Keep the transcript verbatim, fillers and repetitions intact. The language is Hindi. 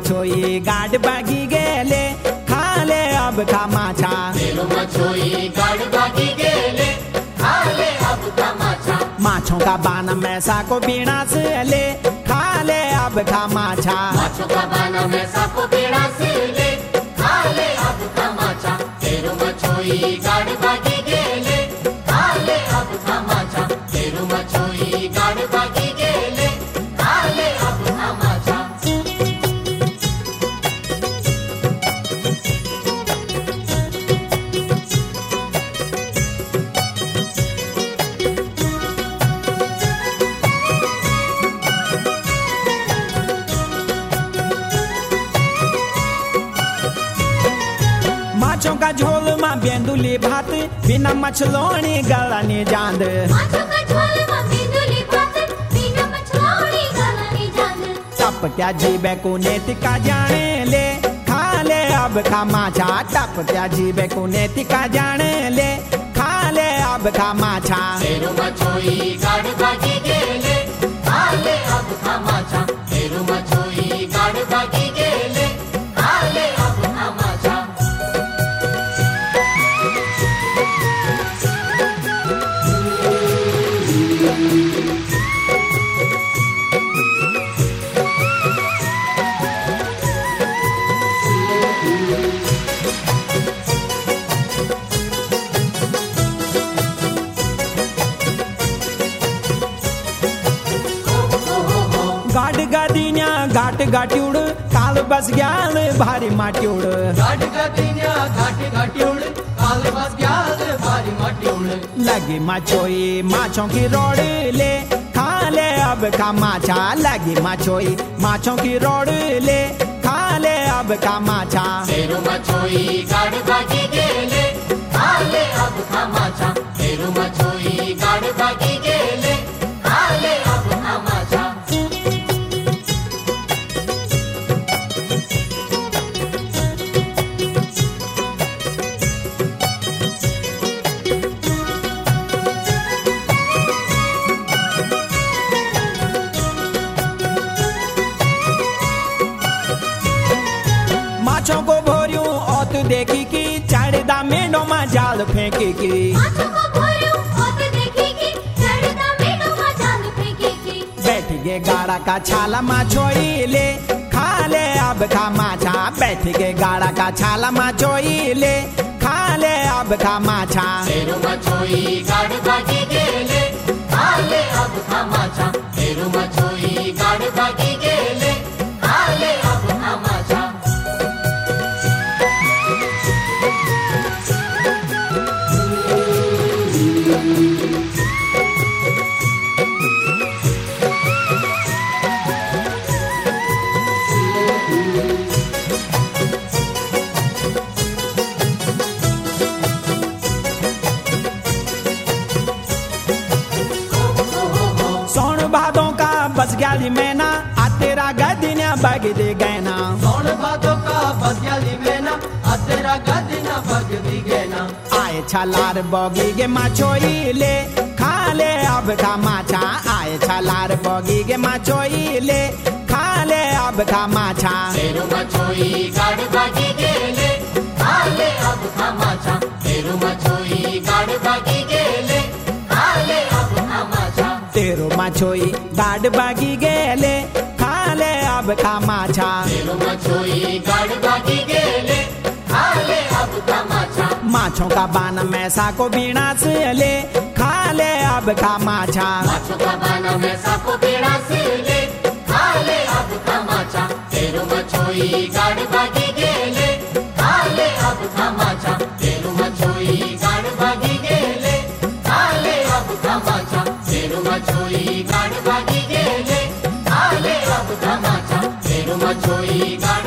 मछोई गाड बागी गेले खाले अब खा माछा तेरू मछोई गाड बागी गेले खाले अब खा माछा माछों का बाना मैसा को बीणा से ले खाले अब खा माछा माछों का बाना मैसा को बीणा से ले खाले अब खा माछा तेरू मछोई गाड बागी गेले खाले अब खा माछा तेरू मछोई गाड बागी गेले खाले अब खा माछा माछों का झोल मां बेंदुली भात बिना मछलोनी गलानी जांद माछों का झोल मां बेंदुली भात बिना मछलोनी गलानी जांद टप क्या जीबे को नेतिका जाने ले खाले अब खा माछा टप क्या जीबे को नेतिका जाने ले खाले अब खा माछा तेरू मछोई गाड बागी गेले खाले अब खा माछा तेरू मछोई गाड बागी गेले खाले अब खा माछा गाड गादीन्या घाट गाट्यूड काल बस ग्याल भारी माट्यूड गाड गादीन्या घाट गाट्यूड काल बस ग्याल भारी माट्यूड लगी मछोई माछों की रोड ले खाले अब खा माछा लगी मछोई माछों की रोड ले खाले अब खा माछा तेरू मछोई गाड बागी गेले खाले अब खा माछा तेरू मछोई गाड बागी गेले खाले अब खा माछा माछों को भोरियूं औत देखी की चढ़दा मेंढों में जाल फेंकी की माछों को भोरियूं औत देखी की चढ़दा मेंढों में जाल फेंकी की बैठ गे गाड़ा का छाला माछोई ले खाले अब खा माछा बैठ गे गाड़ा का छाला माछोई ले खाले अब खा माछा तेरू मछोई गाड बागी गेले खाले अब खा माछा तेरू मछोई गाड बागी गेले खाले अब खा माछा सोन भादों का बस ग्याली मैना आ तेरा गदिन्या बग दे गैना सोन भादों का बस ग्याली मैना आ तेरा गदिन्या बग दी गैना आए छलार बगी गे माछोई ले खाले अब खा माछा आए छलार बगी गे माछोई ले खाले अब खा माछा तेरू मछोई गाड बागी गेले खाले अब खा माछा तेरू मछोई गाड बागी गेले खाले अब खा माछा तेरो माछोई गाड बागी गेले खाले अब खा माछा तेरू मछोई गाड बागी गेले खाले अब खा माछा माछों का बाना मैसा को बीणा से ले खाले अब खा माछा माछों का बाना मैसा को बीणा से ले खाले अब खा माछा तेरू मछोई गाड बागी गेले खाले अब खा माछा तेरू मछोई गाड बागी गेले खाले अब खा माछा तेरू मछोई गाड बागी गेले खाले अब खा माछा तेरू मछोई गाड